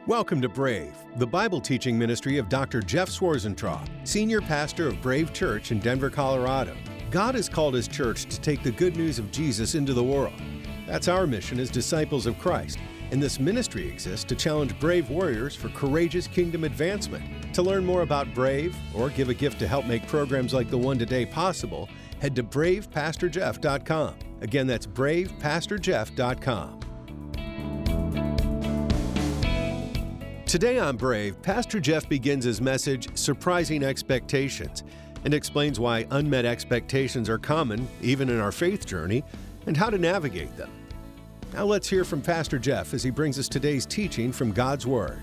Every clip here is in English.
Welcome to Brave, the Bible teaching ministry of Dr. Jeff Swarzentraub, senior pastor of Brave Church in Denver, Colorado. God has called His church to take the good news of Jesus into the world. That's our mission as disciples of Christ, and this ministry exists to challenge brave warriors for courageous kingdom advancement. To learn more about Brave or give a gift to help make programs like the one today possible, head to bravepastorjeff.com. Again, that's bravepastorjeff.com. Today on Brave, Pastor Jeff begins his message, Surprising Expectations, and explains why unmet expectations are common, even in our faith journey, and how to navigate them. Now let's hear from Pastor Jeff as he brings us today's teaching from God's Word.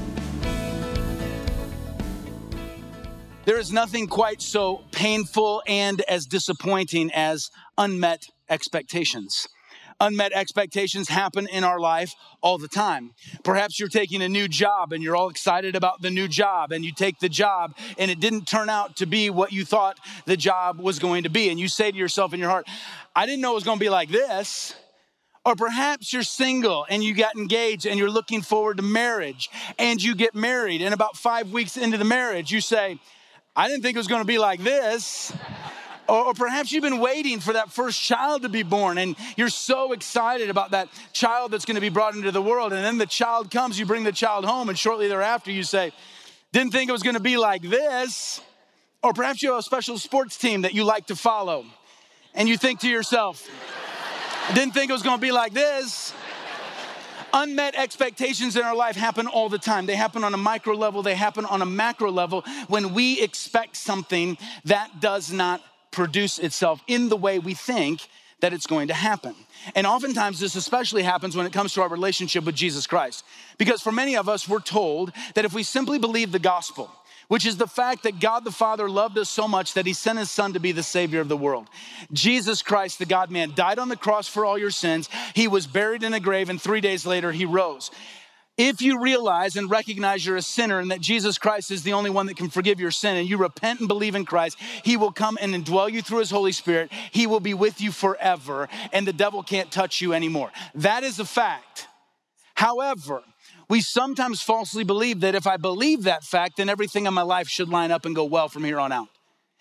There is nothing quite so painful and as disappointing as unmet expectations. Unmet expectations happen in our life all the time. Perhaps you're taking a new job and you're all excited about the new job, and you take the job and it didn't turn out to be what you thought the job was going to be. And you say to yourself in your heart, I didn't know it was going to be like this. Or perhaps you're single and you got engaged and you're looking forward to marriage, and you get married, and about 5 weeks into the marriage, you say, I didn't think it was going to be like this. Or perhaps you've been waiting for that first child to be born, and you're so excited about that child that's going to be brought into the world. And then the child comes, you bring the child home, and shortly thereafter you say, didn't think it was going to be like this. Or perhaps you have a special sports team that you like to follow, and you think to yourself, didn't think it was going to be like this. Unmet expectations in our life happen all the time. They happen on a micro level. They happen on a macro level when we expect something that does not produce itself in the way we think that it's going to happen. And oftentimes this especially happens when it comes to our relationship with Jesus Christ. Because for many of us, we're told that if we simply believe the gospel, which is the fact that God the Father loved us so much that He sent His Son to be the Savior of the world. Jesus Christ, the God-man, died on the cross for all your sins. He was buried in a grave, and 3 days later, He rose. If you realize and recognize you're a sinner and that Jesus Christ is the only one that can forgive your sin, and you repent and believe in Christ, He will come and indwell you through His Holy Spirit. He will be with you forever, and the devil can't touch you anymore. That is a fact. However, we sometimes falsely believe that if I believe that fact, then everything in my life should line up and go well from here on out.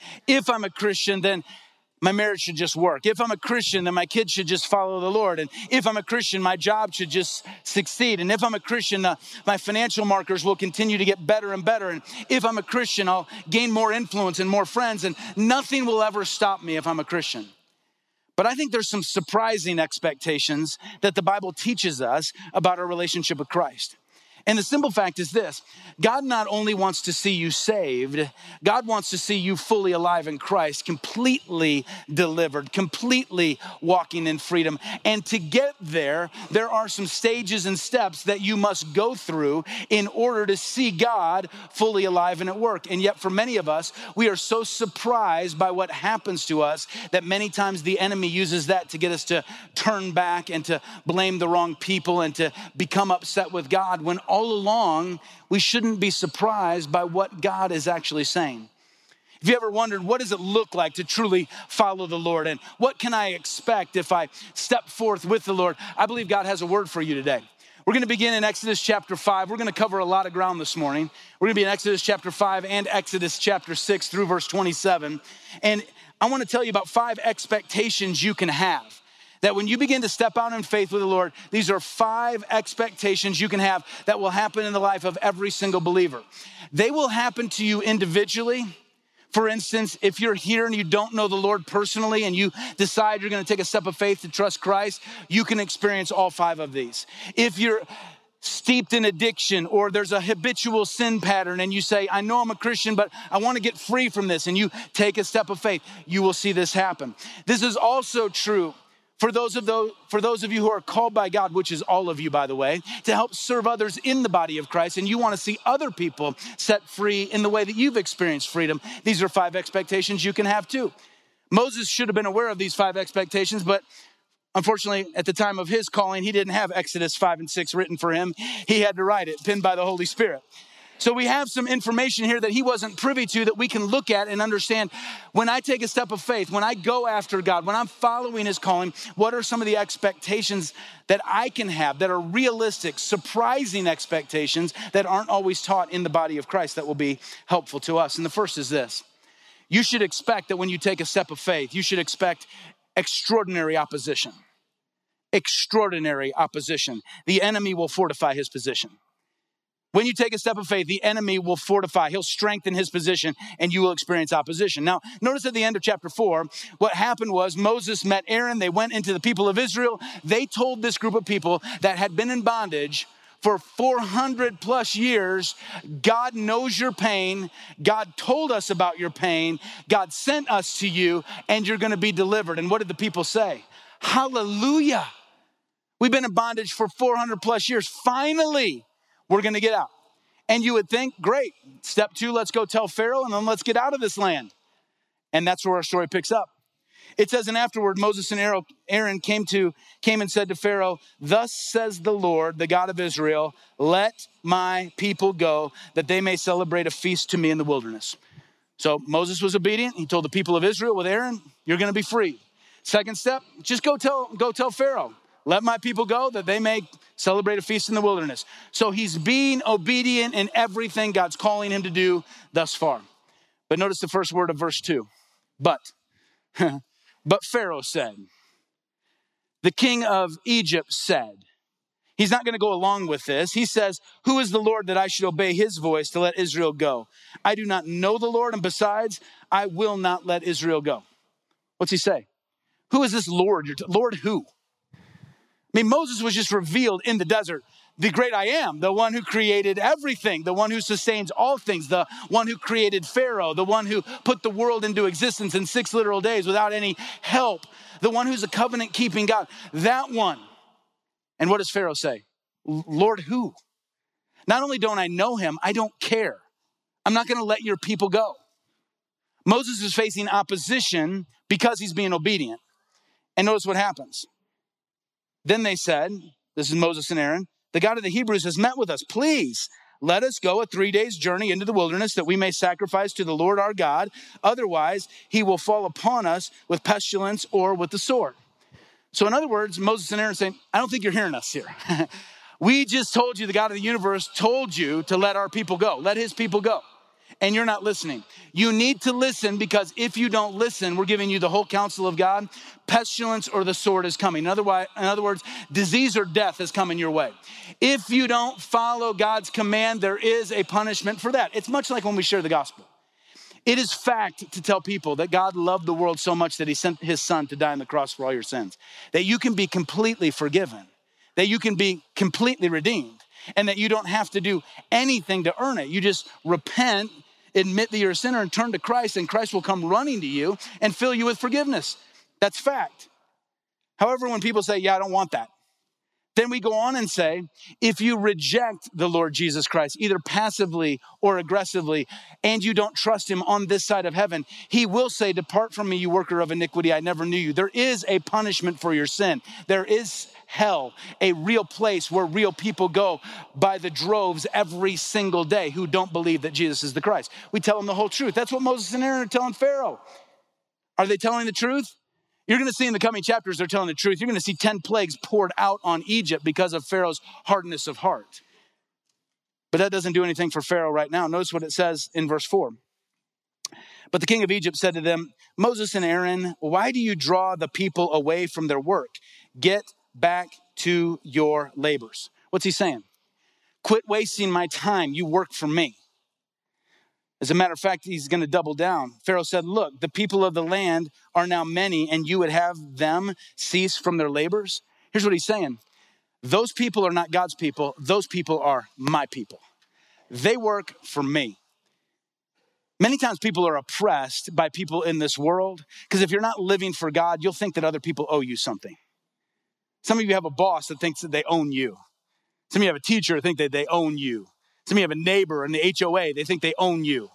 If I'm a Christian, then my marriage should just work. If I'm a Christian, then my kids should just follow the Lord. And if I'm a Christian, my job should just succeed. And if I'm a Christian, my financial markers will continue to get better and better. And if I'm a Christian, I'll gain more influence and more friends. And nothing will ever stop me if I'm a Christian. But I think there's some surprising expectations that the Bible teaches us about our relationship with Christ. And the simple fact is this: God not only wants to see you saved, God wants to see you fully alive in Christ, completely delivered, completely walking in freedom. And to get there, there are some stages and steps that you must go through in order to see God fully alive and at work. And yet for many of us, we are so surprised by what happens to us that many times the enemy uses that to get us to turn back and to blame the wrong people and to become upset with God, when all along, we shouldn't be surprised by what God is actually saying. Have you ever wondered, what does it look like to truly follow the Lord? And what can I expect if I step forth with the Lord? I believe God has a word for you today. We're going to begin in Exodus chapter 5. We're going to cover a lot of ground this morning. We're going to be in Exodus chapter 5 and Exodus chapter 6 through verse 27. And I want to tell you about 5 expectations you can have. That when you begin to step out in faith with the Lord, these are 5 expectations you can have that will happen in the life of every single believer. They will happen to you individually. For instance, if you're here and you don't know the Lord personally and you decide you're going to take a step of faith to trust Christ, you can experience all 5 of these. If you're steeped in addiction, or there's a habitual sin pattern and you say, I know I'm a Christian, but I want to get free from this, and you take a step of faith, you will see this happen. This is also true for those of you who are called by God, which is all of you, by the way, to help serve others in the body of Christ, and you want to see other people set free in the way that you've experienced freedom. These are 5 expectations you can have too. Moses should have been aware of these 5 expectations, but unfortunately, at the time of his calling, he didn't have Exodus 5 and 6 written for him. He had to write it, penned by the Holy Spirit. So we have some information here that he wasn't privy to that we can look at and understand. When I take a step of faith, when I go after God, when I'm following his calling, what are some of the expectations that I can have that are realistic, surprising expectations that aren't always taught in the body of Christ that will be helpful to us? And the first is this. You should expect that when you take a step of faith, you should expect extraordinary opposition. Extraordinary opposition. The enemy will fortify his position. When you take a step of faith, the enemy will fortify. He'll strengthen his position and you will experience opposition. Now, notice at the end of chapter 4, what happened was Moses met Aaron. They went into the people of Israel. They told this group of people that had been in bondage for 400 plus years, God knows your pain. God told us about your pain. God sent us to you and you're going to be delivered. And what did the people say? Hallelujah. We've been in bondage for 400 plus years. Finally, we're going to get out. And you would think, great, step 2, let's go tell Pharaoh and then let's get out of this land. And that's where our story picks up. It says, and afterward, Moses and Aaron came and said to Pharaoh, thus says the Lord, the God of Israel, let my people go that they may celebrate a feast to me in the wilderness. So Moses was obedient. He told the people of Israel with Aaron, you're going to be free. Second step, just go tell Pharaoh, let my people go that they may celebrate a feast in the wilderness. So he's being obedient in everything God's calling him to do thus far. But notice the first word of verse 2. But Pharaoh said, the king of Egypt said, he's not going to go along with this. He says, who is the Lord that I should obey his voice to let Israel go? I do not know the Lord, and besides, I will not let Israel go. What's he say? Who is this Lord? Lord who? I mean, Moses was just revealed in the desert. The great I am, the one who created everything, the one who sustains all things, the one who created Pharaoh, the one who put the world into existence in 6 literal days without any help, the one who's a covenant-keeping God, that one. And what does Pharaoh say? Lord who? Not only don't I know him, I don't care. I'm not going to let your people go. Moses is facing opposition because he's being obedient. And notice what happens. Then they said, this is Moses and Aaron, the God of the Hebrews has met with us. Please let us go a 3 days journey into the wilderness that we may sacrifice to the Lord our God. Otherwise, he will fall upon us with pestilence or with the sword. So in other words, Moses and Aaron saying, I don't think you're hearing us here. We just told you, the God of the universe told you to let our people go, let his people go. And you're not listening. You need to listen, because if you don't listen, we're giving you the whole counsel of God. Pestilence or the sword is coming. In other words, disease or death is coming your way. If you don't follow God's command, there is a punishment for that. It's much like when we share the gospel. It is fact to tell people that God loved the world so much that he sent his son to die on the cross for all your sins, that you can be completely forgiven, that you can be completely redeemed, and that you don't have to do anything to earn it. You just repent, admit that you're a sinner, and turn to Christ, and Christ will come running to you and fill you with forgiveness. That's fact. However, when people say, yeah, I don't want that, then we go on and say, if you reject the Lord Jesus Christ, either passively or aggressively, and you don't trust him on this side of heaven, he will say, depart from me, you worker of iniquity, I never knew you. There is a punishment for your sin. There is hell, a real place where real people go by the droves every single day who don't believe that Jesus is the Christ. We tell them the whole truth. That's what Moses and Aaron are telling Pharaoh. Are they telling the truth? You're going to see in the coming chapters, they're telling the truth. You're going to see 10 plagues poured out on Egypt because of Pharaoh's hardness of heart. But that doesn't do anything for Pharaoh right now. Notice what it says in verse 4. But the king of Egypt said to them, Moses and Aaron, why do you draw the people away from their work? Get back to your labors. What's he saying? Quit wasting my time. You work for me. As a matter of fact, he's going to double down. Pharaoh said, look, the people of the land are now many, and you would have them cease from their labors. Here's what he's saying. Those people are not God's people. Those people are my people. They work for me. Many times people are oppressed by people in this world, because if you're not living for God, you'll think that other people owe you something. Some of you have a boss that thinks that they own you. Some of you have a teacher that think that they own you. Some of you have a neighbor in the HOA, they think they own you.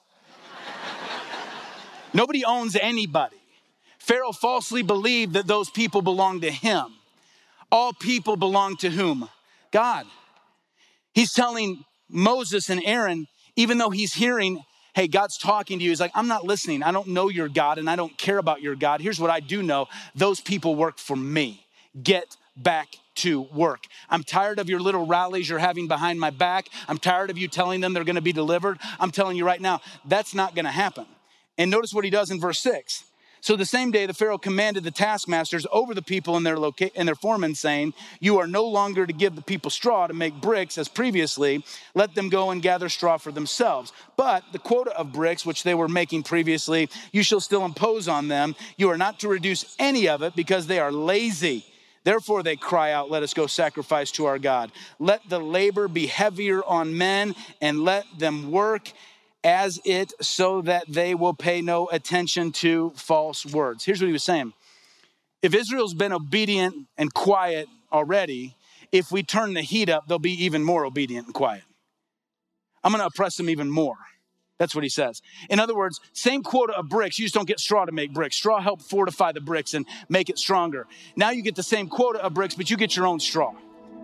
Nobody owns anybody. Pharaoh falsely believed that those people belonged to him. All people belong to whom? God. He's telling Moses and Aaron, Even though he's hearing, hey, God's talking to you, he's like, I'm not listening. I don't know your God and I don't care about your God. Here's what I do know. Those people work for me. Get back to work. I'm tired of your little rallies you're having behind my back. I'm tired of you telling them they're going to be delivered. I'm telling you right now, that's not going to happen. And notice what he does in verse 6. So the same day, the Pharaoh commanded the taskmasters over the people and their foremen, saying, you are no longer to give the people straw to make bricks as previously. Let them go and gather straw for themselves. But the quota of bricks, which they were making previously, you shall still impose on them. You are not to reduce any of it because they are lazy. Therefore they cry out, let us go sacrifice to our God. Let the labor be heavier on men and let them work as it so that they will pay no attention to false words. Here's what he was saying. If Israel's been obedient and quiet already, if we turn the heat up, they'll be even more obedient and quiet. I'm going to oppress them even more. That's what he says. In other words, same quota of bricks. You just don't get straw to make bricks. Straw helped fortify the bricks and make it stronger. Now you get the same quota of bricks, but you get your own straw.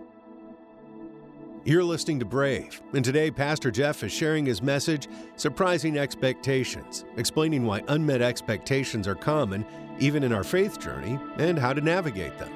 You're listening to Brave, and today Pastor Jeff is sharing his message, Surprising Expectations, explaining why unmet expectations are common, even in our faith journey, and how to navigate them.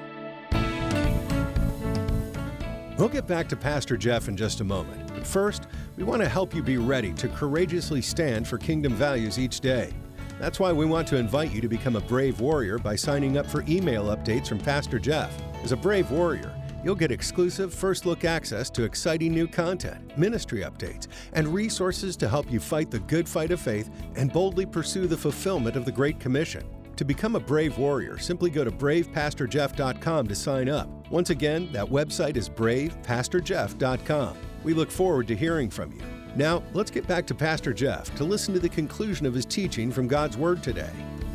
We'll get back to Pastor Jeff in just a moment, but first, we want to help you be ready to courageously stand for kingdom values each day. That's why we want to invite you to become a Brave Warrior by signing up for email updates from Pastor Jeff. As a Brave Warrior, you'll get exclusive first-look access to exciting new content, ministry updates, and resources to help you fight the good fight of faith and boldly pursue the fulfillment of the Great Commission. To become a Brave Warrior, simply go to bravepastorjeff.com to sign up. Once again, that website is bravepastorjeff.com. We look forward to hearing from you. Now, let's get back to Pastor Jeff to listen to the conclusion of his teaching from God's Word today.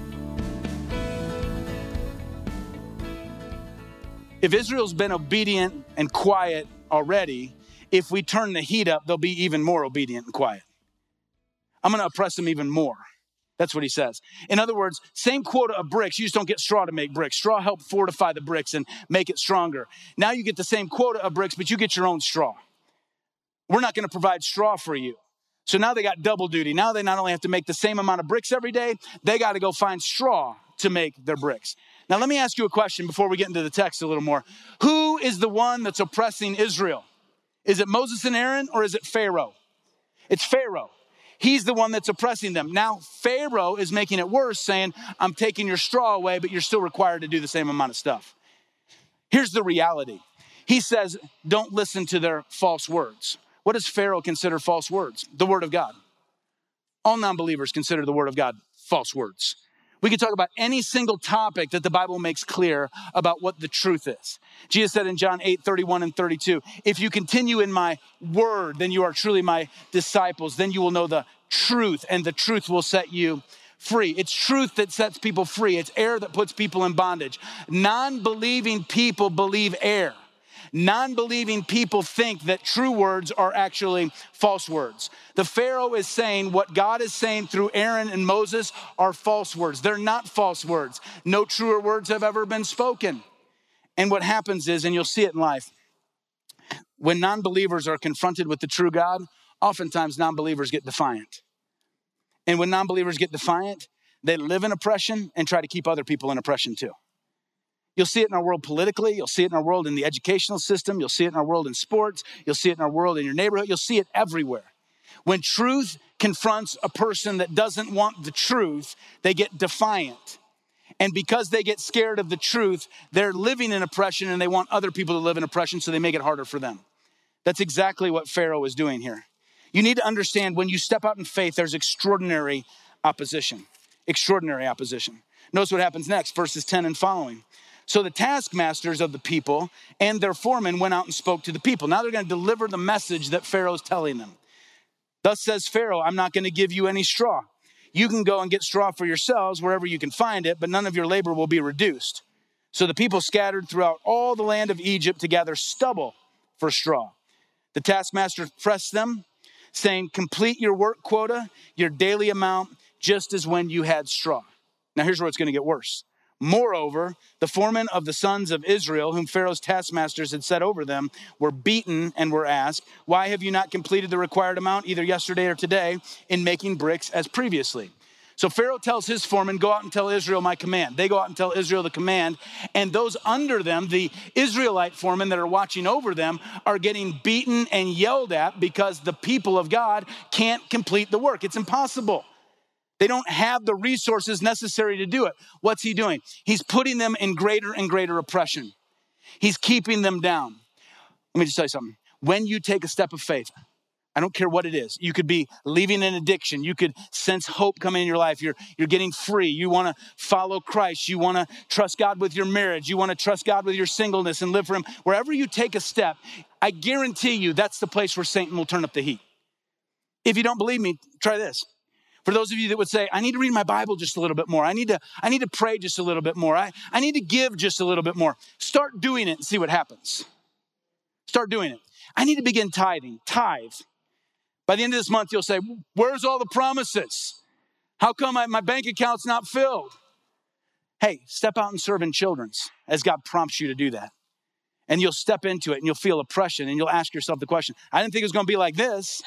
If Israel's been obedient and quiet already, if we turn the heat up, they'll be even more obedient and quiet. I'm going to oppress them even more. That's what he says. In other words, same quota of bricks. You just don't get straw to make bricks. Straw helped fortify the bricks and make it stronger. Now you get the same quota of bricks, but you get your own straw. We're not going to provide straw for you. So now they got double duty. Now they not only have to make the same amount of bricks every day, they got to go find straw to make their bricks. Now, let me ask you a question before we get into the text a little more. Who is the one that's oppressing Israel? Is it Moses and Aaron or is it Pharaoh? It's Pharaoh. He's the one that's oppressing them. Now, Pharaoh is making it worse, saying, I'm taking your straw away, but you're still required to do the same amount of stuff. Here's the reality. He says, don't listen to their false words. What does Pharaoh consider false words? The word of God. All non-believers consider the word of God false words. We could talk about any single topic that the Bible makes clear about what the truth is. Jesus said in John 8:31 and 32, if you continue in my word, then you are truly my disciples. Then you will know the truth, and the truth will set you free. It's truth that sets people free. It's error that puts people in bondage. Non-believing people believe error. Non-believing people think that true words are actually false words. The Pharaoh is saying what God is saying through Aaron and Moses are false words. They're not false words. No truer words have ever been spoken. And what happens is, and you'll see it in life, when non-believers are confronted with the true God, oftentimes non-believers get defiant. And when non-believers get defiant, they live in oppression and try to keep other people in oppression too. You'll see it in our world politically. You'll see it in our world in the educational system. You'll see it in our world in sports. You'll see it in our world in your neighborhood. You'll see it everywhere. When truth confronts a person that doesn't want the truth, they get defiant. And because they get scared of the truth, they're living in oppression and they want other people to live in oppression, so they make it harder for them. That's exactly what Pharaoh is doing here. You need to understand when you step out in faith, there's extraordinary opposition. Extraordinary opposition. Notice what happens next, verses 10 and following. So the taskmasters of the people and their foremen went out and spoke to the people. Now they're going to deliver the message that Pharaoh's telling them. Thus says Pharaoh, I'm not going to give you any straw. You can go and get straw for yourselves wherever you can find it, but none of your labor will be reduced. So the people scattered throughout all the land of Egypt to gather stubble for straw. The taskmasters pressed them, saying, complete your work quota, your daily amount, just as when you had straw. Now here's where it's going to get worse. Moreover, the foremen of the sons of Israel, whom Pharaoh's taskmasters had set over them, were beaten and were asked, why have you not completed the required amount either yesterday or today in making bricks as previously? So Pharaoh tells his foreman, go out and tell Israel my command. They go out and tell Israel the command. And those under them, the Israelite foremen that are watching over them, are getting beaten and yelled at because the people of God can't complete the work. It's impossible. They don't have the resources necessary to do it. What's he doing? He's putting them in greater and greater oppression. He's keeping them down. Let me just tell you something. When you take a step of faith, I don't care what it is. You could be leaving an addiction. You could sense hope coming in your life. You're getting free. You want to follow Christ. You want to trust God with your marriage. You want to trust God with your singleness and live for him. Wherever you take a step, I guarantee you that's the place where Satan will turn up the heat. If you don't believe me, try this. For those of you that would say, I need to read my Bible just a little bit more. I need to pray just a little bit more. I need to give just a little bit more. Start doing it and see what happens. Start doing it. I need to begin tithing. Tithe. By the end of this month, you'll say, where's all the promises? How come my bank account's not filled? Hey, step out and serve in children's as God prompts you to do that. And you'll step into it and you'll feel oppression and you'll ask yourself the question, I didn't think it was going to be like this.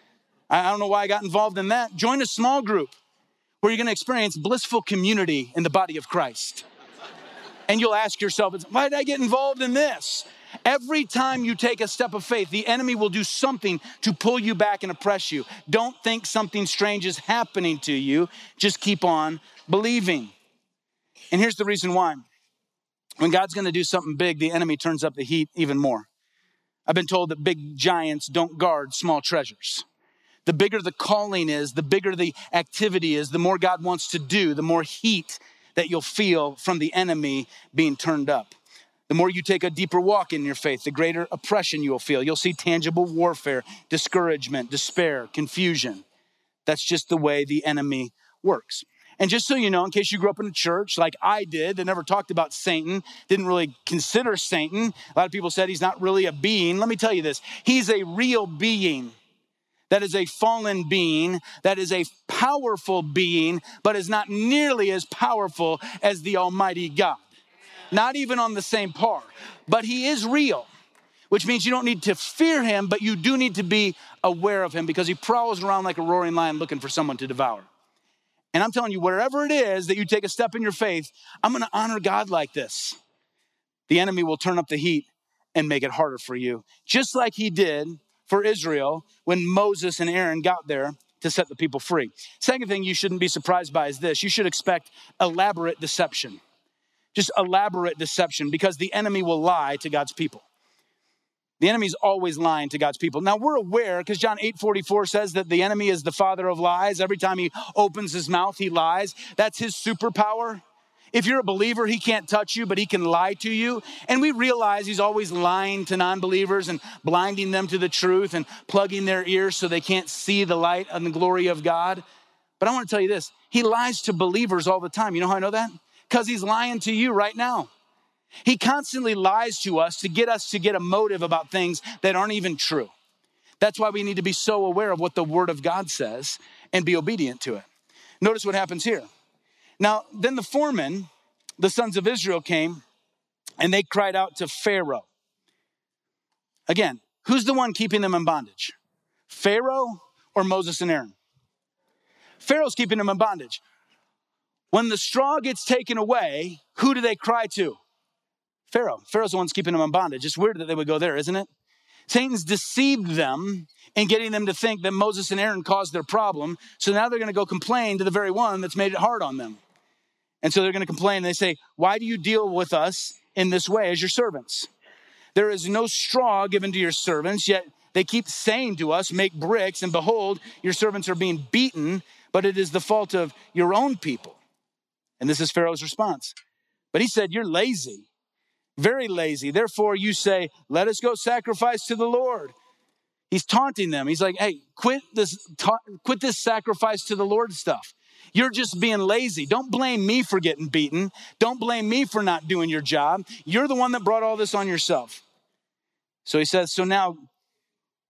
I don't know why I got involved in that. Join a small group where you're going to experience blissful community in the body of Christ. And you'll ask yourself, why did I get involved in this? Every time you take a step of faith, the enemy will do something to pull you back and oppress you. Don't think something strange is happening to you. Just keep on believing. And here's the reason why. When God's going to do something big, the enemy turns up the heat even more. I've been told that big giants don't guard small treasures. The bigger the calling is, the bigger the activity is, the more God wants to do, the more heat that you'll feel from the enemy being turned up. The more you take a deeper walk in your faith, the greater oppression you will feel. You'll see tangible warfare, discouragement, despair, confusion. That's just the way the enemy works. And just so you know, in case you grew up in a church like I did, that never talked about Satan, didn't really consider Satan. A lot of people said he's not really a being. Let me tell you this. He's a real being. That is a fallen being, that is a powerful being, but is not nearly as powerful as the Almighty God. Not even on the same par, but he is real, which means you don't need to fear him, but you do need to be aware of him because he prowls around like a roaring lion looking for someone to devour. And I'm telling you, wherever it is that you take a step in your faith, I'm going to honor God like this. The enemy will turn up the heat and make it harder for you, just like he did for Israel when Moses and Aaron got there to set the people free. Second thing you shouldn't be surprised by is this. You should expect elaborate deception. Just elaborate deception because the enemy will lie to God's people. The enemy's always lying to God's people. Now we're aware because John 8:44 says that the enemy is the father of lies. Every time he opens his mouth, he lies. That's his superpower. If you're a believer, he can't touch you, but he can lie to you. And we realize he's always lying to non-believers and blinding them to the truth and plugging their ears so they can't see the light and the glory of God. But I want to tell you this. He lies to believers all the time. You know how I know that? Because he's lying to you right now. He constantly lies to us to get a motive about things that aren't even true. That's why we need to be so aware of what the Word of God says and be obedient to it. Notice what happens here. Now, then the foremen, the sons of Israel, came and they cried out to Pharaoh. Again, who's the one keeping them in bondage? Pharaoh or Moses and Aaron? Pharaoh's keeping them in bondage. When the straw gets taken away, who do they cry to? Pharaoh. Pharaoh's the one's keeping them in bondage. It's weird that they would go there, isn't it? Satan's deceived them in getting them to think that Moses and Aaron caused their problem. So now they're going to go complain to the very one that's made it hard on them. And so they're going to complain and they say, why do you deal with us in this way as your servants? There is no straw given to your servants, yet they keep saying to us, make bricks, and behold, your servants are being beaten, but it is the fault of your own people. And this is Pharaoh's response. But he said, you're lazy, very lazy. Therefore you say, let us go sacrifice to the Lord. He's taunting them. He's like, hey, quit this sacrifice to the Lord stuff. You're just being lazy. Don't blame me for getting beaten. Don't blame me for not doing your job. You're the one that brought all this on yourself. So he says, so now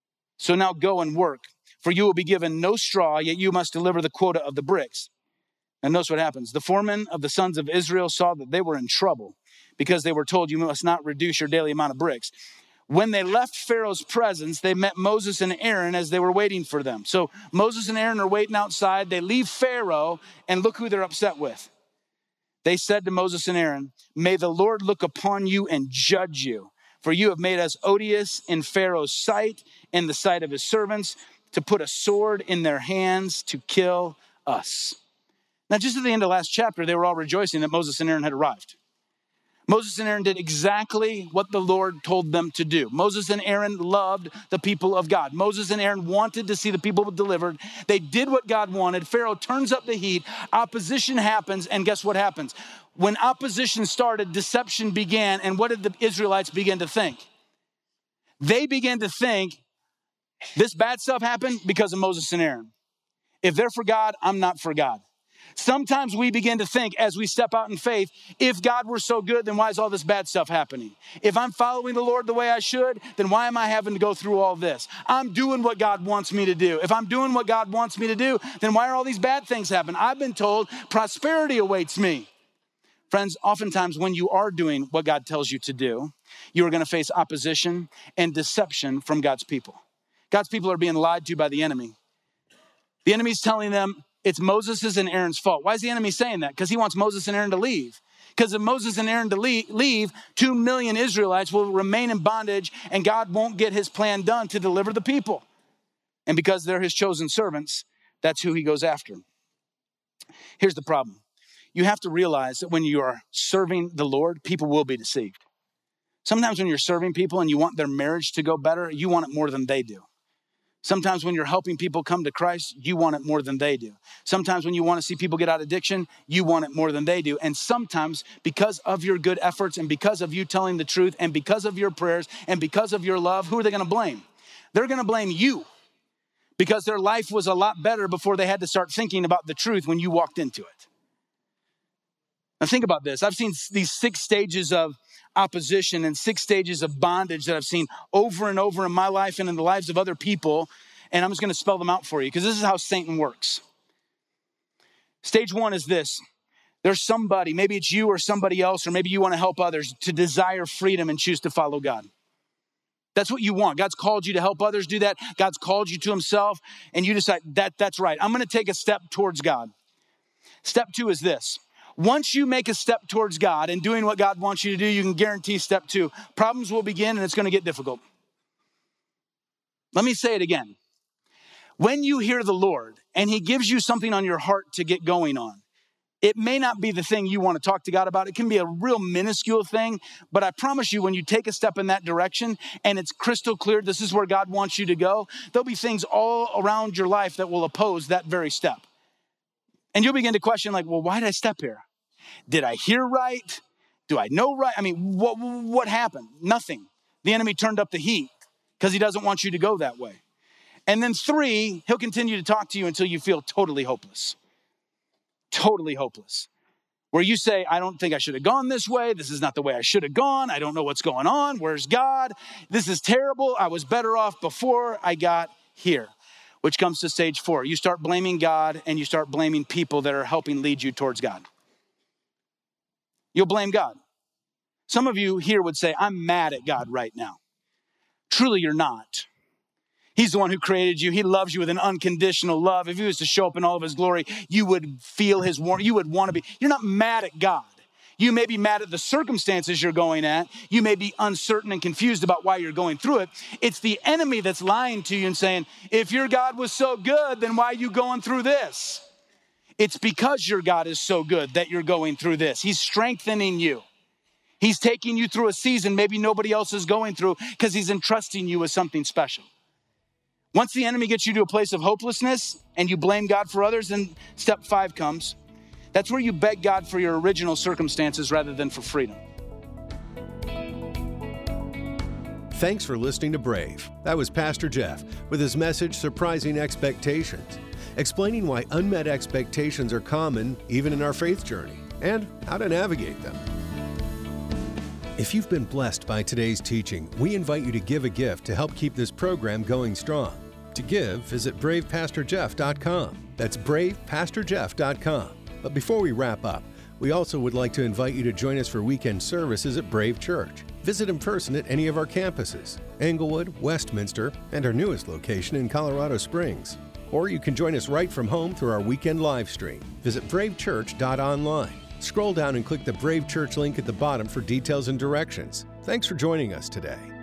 go and work, for you will be given no straw, yet you must deliver the quota of the bricks. And notice what happens. The foremen of the sons of Israel saw that they were in trouble because they were told, you must not reduce your daily amount of bricks. When they left Pharaoh's presence, they met Moses and Aaron as they were waiting for them. So Moses and Aaron are waiting outside. They leave Pharaoh, and look who they're upset with. They said to Moses and Aaron, may the Lord look upon you and judge you, for you have made us odious in Pharaoh's sight, in the sight of his servants, to put a sword in their hands to kill us. Now, just at the end of last chapter, they were all rejoicing that Moses and Aaron had arrived. Moses and Aaron did exactly what the Lord told them to do. Moses and Aaron loved the people of God. Moses and Aaron wanted to see the people delivered. They did what God wanted. Pharaoh turns up the heat. Opposition happens. And guess what happens? When opposition started, deception began. And what did the Israelites begin to think? They began to think this bad stuff happened because of Moses and Aaron. If they're for God, I'm not for God. Sometimes we begin to think as we step out in faith, if God were so good, then why is all this bad stuff happening? If I'm following the Lord the way I should, then why am I having to go through all this? I'm doing what God wants me to do. If I'm doing what God wants me to do, then why are all these bad things happening? I've been told prosperity awaits me. Friends, oftentimes when you are doing what God tells you to do, you are going to face opposition and deception from God's people. God's people are being lied to by the enemy. The enemy's telling them, it's Moses' and Aaron's fault. Why is the enemy saying that? Because he wants Moses and Aaron to leave. Because if Moses and Aaron to leave, 2 million Israelites will remain in bondage and God won't get his plan done to deliver the people. And because they're his chosen servants, that's who he goes after. Here's the problem. You have to realize that when you are serving the Lord, people will be deceived. Sometimes when you're serving people and you want their marriage to go better, you want it more than they do. Sometimes when you're helping people come to Christ, you want it more than they do. Sometimes when you want to see people get out of addiction, you want it more than they do. And sometimes because of your good efforts and because of you telling the truth and because of your prayers and because of your love, who are they going to blame? They're going to blame you because their life was a lot better before they had to start thinking about the truth when you walked into it. Now think about this. I've seen these 6 stages of opposition and 6 stages of bondage that I've seen over and over in my life and in the lives of other people. And I'm just going to spell them out for you because this is how Satan works. Stage 1 is this. There's somebody, maybe it's you or somebody else, or maybe you want to help others to desire freedom and choose to follow God. That's what you want. God's called you to help others do that. God's called you to himself and you decide that's right. I'm going to take a step towards God. Step 2 is this. Once you make a step towards God and doing what God wants you to do, you can guarantee step 2. Problems will begin and it's going to get difficult. Let me say it again. When you hear the Lord and he gives you something on your heart to get going on, it may not be the thing you want to talk to God about. It can be a real minuscule thing, but I promise you when you take a step in that direction and it's crystal clear this is where God wants you to go, there'll be things all around your life that will oppose that very step. And you'll begin to question like, well, why did I step here? Did I hear right? Do I know right? I mean, what happened? Nothing. The enemy turned up the heat because he doesn't want you to go that way. And then 3, he'll continue to talk to you until you feel totally hopeless. Totally hopeless. Where you say, I don't think I should have gone this way. This is not the way I should have gone. I don't know what's going on. Where's God? This is terrible. I was better off before I got here. Which comes to stage 4. You start blaming God and you start blaming people that are helping lead you towards God. You'll blame God. Some of you here would say, I'm mad at God right now. Truly, you're not. He's the one who created you. He loves you with an unconditional love. If he was to show up in all of his glory, you would feel his warmth. You would want to be. You're not mad at God. You may be mad at the circumstances you're going at. You may be uncertain and confused about why you're going through it. It's the enemy that's lying to you and saying, if your God was so good, then why are you going through this? It's because your God is so good that you're going through this. He's strengthening you. He's taking you through a season maybe nobody else is going through because he's entrusting you with something special. Once the enemy gets you to a place of hopelessness and you blame God for others, then step 5 comes. That's where you beg God for your original circumstances rather than for freedom. Thanks for listening to Brave. That was Pastor Jeff with his message, Surprising Expectations, explaining why unmet expectations are common even in our faith journey and how to navigate them. If you've been blessed by today's teaching, we invite you to give a gift to help keep this program going strong. To give, visit bravepastorjeff.com. That's bravepastorjeff.com. But before we wrap up, we also would like to invite you to join us for weekend services at Brave Church. Visit in person at any of our campuses, Englewood, Westminster, and our newest location in Colorado Springs. Or you can join us right from home through our weekend live stream. Visit bravechurch.online. Scroll down and click the Brave Church link at the bottom for details and directions. Thanks for joining us today.